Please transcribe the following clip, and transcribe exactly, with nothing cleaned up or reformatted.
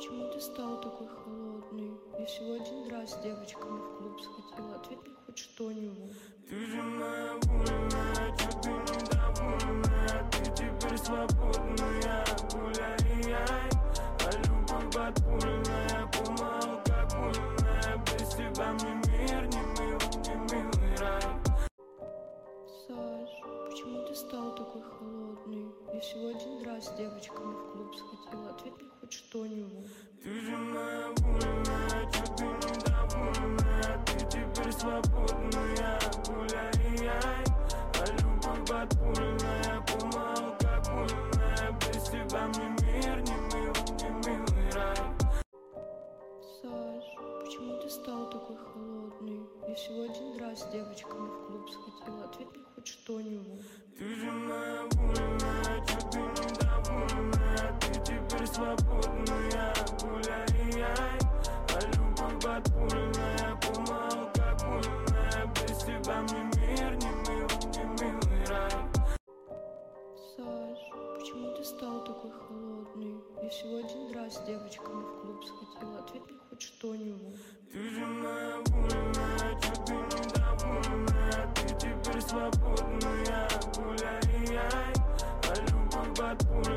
почему ты стал такой холодный? Я всего один раз с девочками в клуб сходила. Ответь мне хоть что-нибудь. Ты же моя вольная, чё ты недовольная? Ты теперь свободная, гуляй-яй. А любовь подпольная, кома алкогольная. Без тебя мне мир не мил, не милый рай. Саш, почему ты стал такой холодный? Я всего один раз с девочками в клуб сходила. Ответь мне хоть что-нибудь. Ты же моя вольная, чё ты недовольная? Ты теперь свободная, гуляй-яй. А любовь подпольная, кома алкогольная. Без тебя мне мир не мил, не милый рай. Саш, почему ты стал такой холодный? Я всего один раз с девочками в клуб сходила. Ответь мне хоть что-нибудь. Ты же моя вольная, чё ты недовольная? Ты теперь свободная, гуляй-яй. А любовь подпольная, кома алкогольная. Без тебя мне мир не мил, не милый рай. Саш, почему ты стал такой холодный? Я всего один раз с девочками в клуб сходила. Ответь мне хоть что-нибудь. Ты же моя вольная, чё ты недовольная? Ты теперь свободная, гуляй-яй. А любовь подпольная.